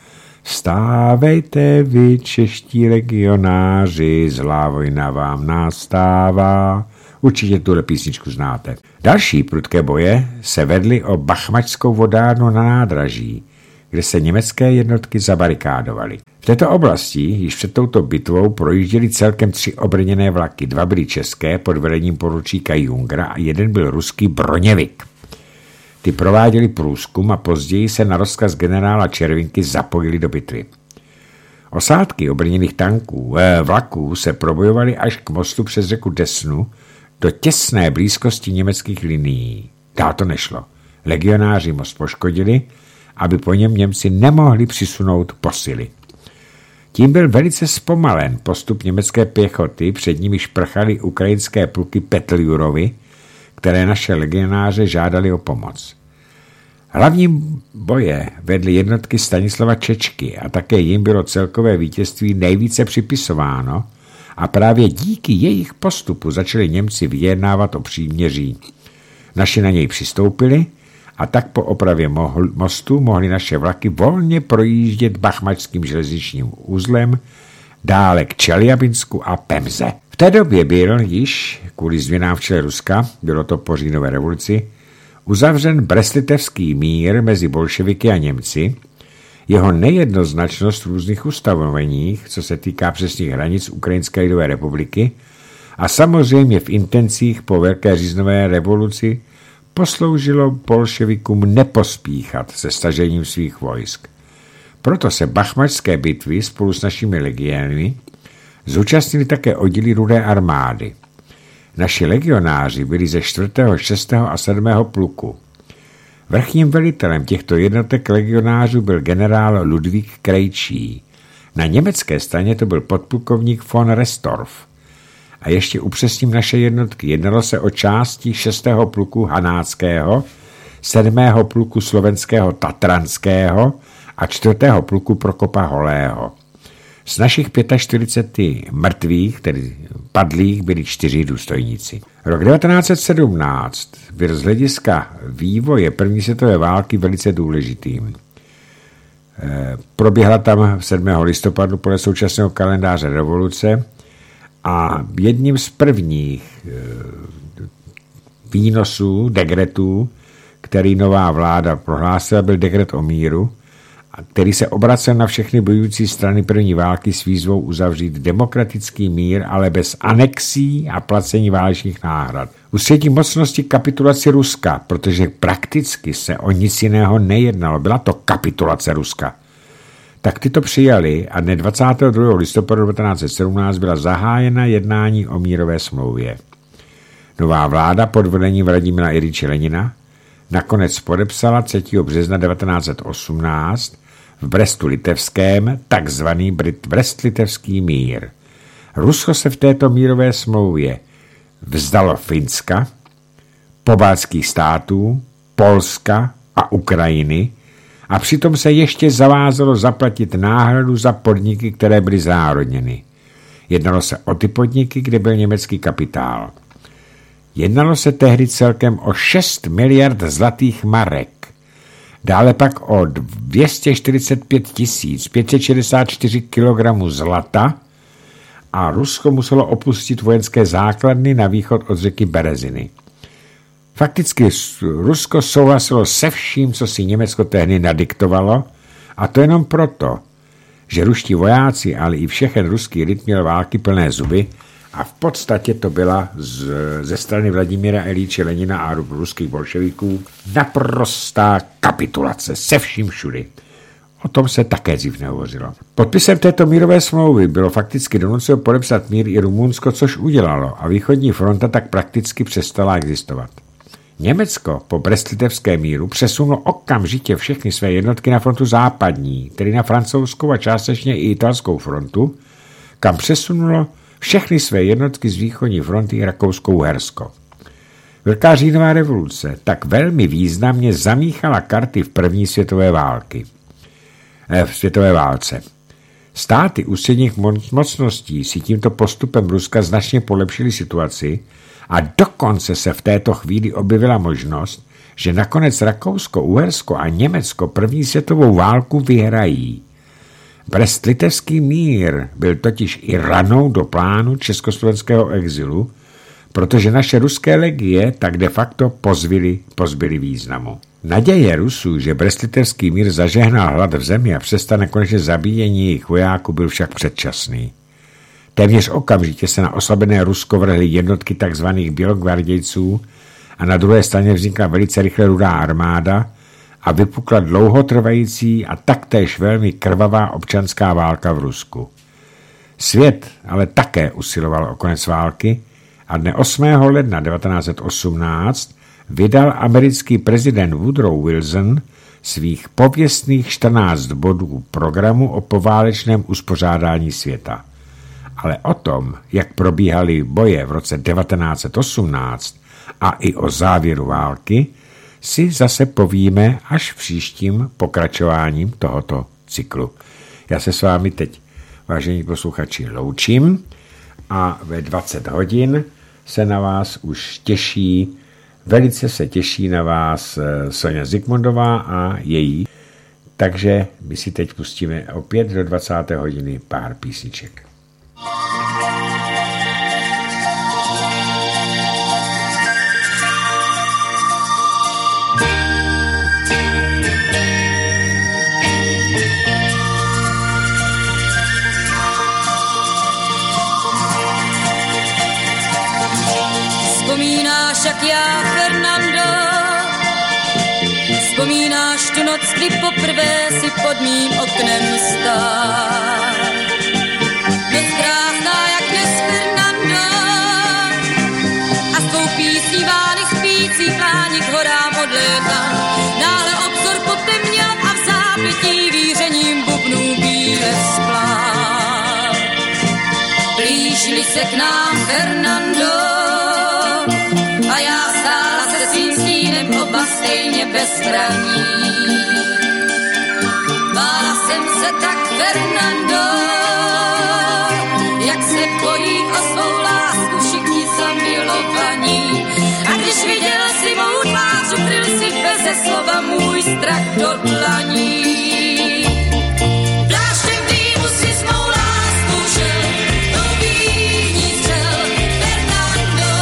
Vstávejte vy, čeští legionáři, zlá vojna vám nastává. Určitě tuhle písničku znáte. Další prudké boje se vedly o bachmačskou vodárnu na nádraží, kde se německé jednotky zabarikádovaly. V této oblasti již před touto bitvou projížděly celkem 3 obrněné vlaky. 2 byly české pod vedením poručíka Jungra a 1 byl ruský Broněvik. Ty prováděli průzkum a později se na rozkaz generála Červinky zapojili do bitvy. Osádky obrněných vlaků se probojovaly až k mostu přes řeku Desnu do těsné blízkosti německých linií. Dál to nešlo. Legionáři most poškodili, aby po něm Němci nemohli přisunout posily. Tím byl velice zpomalen postup německé pěchoty, před nimi šprchaly ukrajinské pluky Petliurovy, které naše legionáře žádali o pomoc. Hlavním boje vedly jednotky Stanislava Čečky a také jim bylo celkové vítězství nejvíce připisováno a právě díky jejich postupu začali Němci vyjednávat o příměří. Naši na něj přistoupili a tak po opravě mostu mohly naše vlaky volně projíždět bachmačským železničním uzlem dále k Čeljabinsku a Pemze. V té době byl již, kvůli změnám v čele Ruska, bylo to po říjnové revoluci, uzavřen Brest-Litevský mír mezi bolševiky a Němci, jeho nejednoznačnost v různých ustanoveních, co se týká přesných hranic Ukrajinské lidové republiky, a samozřejmě v intencích po velké říjnové revoluci posloužilo bolševikům nepospíchat se stažením svých vojsk. Proto se bachmačské bitvy spolu s našimi legiemi zúčastnili také oddíly Rudé armády. Naši legionáři byli ze 4., 6. a 7. pluku. Vrchním velitelem těchto jednotek legionářů byl generál Ludvík Krejčí. Na německé straně to byl podplukovník von Restorff. A ještě upřesním naše jednotky. Jednalo se o části 6. pluku Hanáckého, 7. pluku Slovenského Tatranského a 4. pluku Prokopa Holého. Z našich 45 mrtvých, tedy padlých, byli 4 důstojníci. Rok 1917 byl z hlediska vývoje první světové války velice důležitým. Proběhla tam 7. listopadu podle současného kalendáře revoluce a jedním z prvních výnosů, dekretů, který nová vláda prohlásila, byl dekret o míru, který se obracel na všechny bojující strany první války s výzvou uzavřít demokratický mír, ale bez anexí a placení válečných náhrad. Ústřední mocnosti kapitulaci Ruska, protože prakticky se o nic jiného nejednalo, byla to kapitulace Ruska. Tak ty to přijali a dne 22. listopadu 1917 byla zahájena jednání o mírové smlouvě. Nová vláda pod vedením Vladimira Iljiče Lenina nakonec podepsala 3. března 1918 v Brestu-Litevském takzvaný Brest-Litevský mír. Rusko se v této mírové smlouvě vzdalo Finska, pobaltských států, Polska a Ukrajiny a přitom se ještě zavázalo zaplatit náhradu za podniky, které byly znárodněny. Jednalo se o ty podniky, kde byl německý kapitál. Jednalo se tehdy celkem o 6 miliard zlatých marek. Dále pak o 245 564 kg zlata a Rusko muselo opustit vojenské základny na východ od řeky Bereziny. Fakticky Rusko souhlasilo se vším, co si Německo tehdy nadiktovalo, a to jenom proto, že ruští vojáci, ale i všechen ruský lid měl války plné zuby a v podstatě to byla ze strany Vladimira Iljiče Lenina a ruských bolševiků naprostá kapitulace se vším všudy. O tom se také dřív nehovořilo. Podpisem této mírové smlouvy bylo fakticky donuceno podepsat mír i Rumunsko, což udělalo, a východní fronta tak prakticky přestala existovat. Německo po Brest-Litevském míru přesunulo okamžitě všechny své jednotky na frontu západní, tedy na francouzskou a částečně i italskou frontu, kam přesunulo všechny své jednotky z východní fronty i Rakousko-Uhersko. Velká říjnová revoluce tak velmi významně zamíchala karty v první světové válce. Státy ústředních mocností si tímto postupem Ruska značně polepšily situaci a dokonce se v této chvíli objevila možnost, že nakonec Rakousko, Uhersko a Německo první světovou válku vyhrají. Brest-Litevský mír byl totiž i ranou do plánu československého exilu, protože naše ruské legie tak de facto pozbyly významu. Naděje Rusů, že Brest-Litevský mír zažehnal hlad v zemi a přestane konečně zabíjení jejich vojáků, byl však předčasný. Téměř okamžitě se na oslabené Rusko vrhly jednotky tzv. Bělogvardějců a na druhé straně vznikla velice rychle Rudá armáda a vypukla dlouhotrvající a taktéž velmi krvavá občanská válka v Rusku. Svět ale také usiloval o konec války a dne 8. ledna 1918 vydal americký prezident Woodrow Wilson svých pověstných 14 bodů programu o poválečném uspořádání světa. Ale o tom, jak probíhaly boje v roce 1918 a i o závěru války, si zase povíme až v příštím pokračováním tohoto cyklu. Já se s vámi teď, vážení posluchači, loučím a ve 20 hodin se na vás už těší, velice se těší na vás Sonja Zikmundová a její. Takže my si teď pustíme opět do 20. hodiny pár písniček. Vzpomínáš, jak já, Fernando, vzpomínáš tu noc, kdy poprvé si pod mým oknem stál. Noc krásná, jak dnes, Fernando, a s tvou písní vány spící pláni k horám odlétám. Náhle obzor potemněl a v zápětí vířením bubnů bíle splál. Blížili se k nám, Fernando, a já stála se svým stínem, oba stejně bezbraní. Bála jsem se tak, Fernando, bojí o svou lásku všichni zamilovaní. A když viděl si mou tvář, ukryl si beze slova můj strach do dlaní. Pláštěm dýmu si s mou láskou šel, do víní střel Fernando.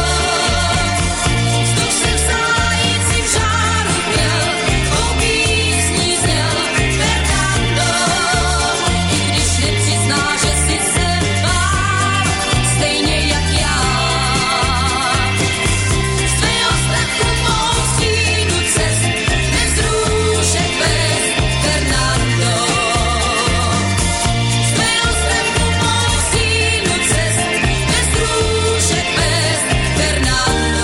Vzduch jsem sájící v žáru měl, tvou písní zněl Fernando. I když nepřizná, že si se bál, stejně jak já. Z tvého strachu mou stínu cest nevzrušet bez Fernando. Z tvého strachu mou stínu cest nevzrušet bez Fernando.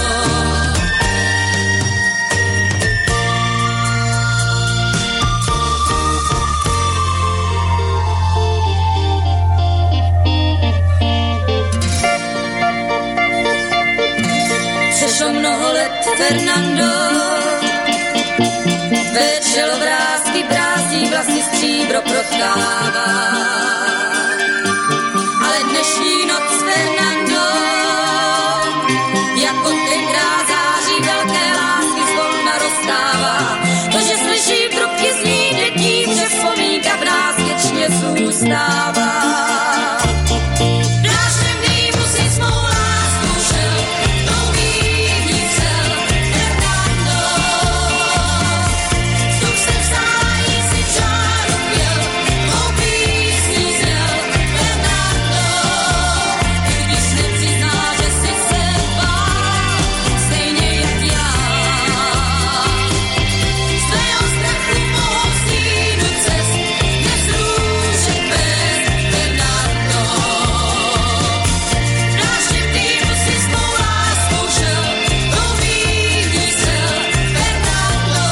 Přešlo mnoho let, Fernando, tvé čelo vrásky brází, vlasy stříbro protkává. Ale dnešní noc, Fernando, jako tenkrát září velké lásky zvolna rozstává. To, že slyším trubky zní dětí, že vzpomínka v nás věčně zůstává. Pláštěm dýmu si s mou láskou šel, tou víní střel Fernando. Vzduch jsem sájící v žáru měl, tvou písní zněl Fernando. I když nepřizná, že si se bál, stejně jak já. Z tvého strachu mou stínu cest nevzrušet bez Fernando. Pláštěm dýmu si s mou láskou šel, tou víní střel Fernando.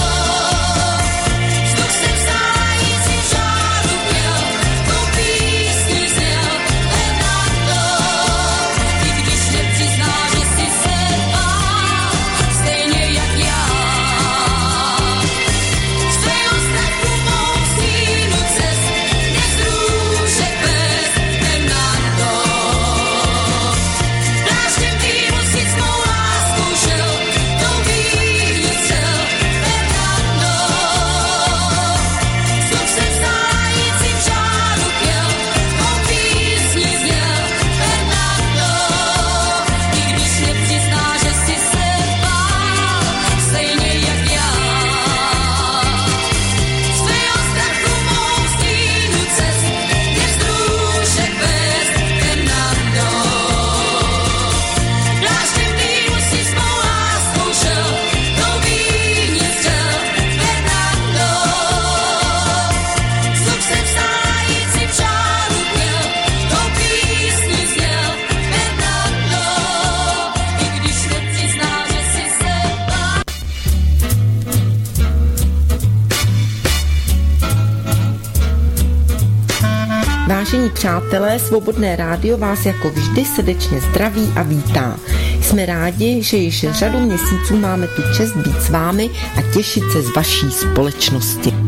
Vzduch jsem sájící v žáru měl, tvou písní zněl Fernando. I když nepřizná, že si se bál, stejně jak já. Z tvého strachu mou stínu cest nevzrušet bez Fernando. Pláštěm dýmu si s mou láskou šel, tou víní střel Fernando. Vzduch jsem sájící v žáru měl, tvou písní zněl Fernando. I když nepřizná, že si se bál, stejně jak já. Z tvého strachu mou stínu cest nevzrušet bez Fernando. Pláštěm dýmu si s mou láskou šel, tou víní střel Fernando. Vzduch jsem sájící v žáru měl, tou písní zněl Fernando. I když nepřizná, že si se bál. Vážení přátelé, Svobodné rádio vás jako vždy srdečně zdraví a vítá. Jsme rádi, že již řadu měsíců máme tu čest být s vámi a těšit se z vaší společnosti.